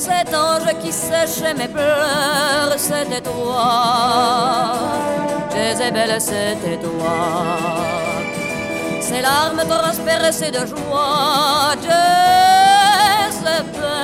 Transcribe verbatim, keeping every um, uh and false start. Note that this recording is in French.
cet ange qui séchait mes pleurs, c'était toi. Jézabel, c'était toi. Ses larmes transpercées de joie, Jézabel.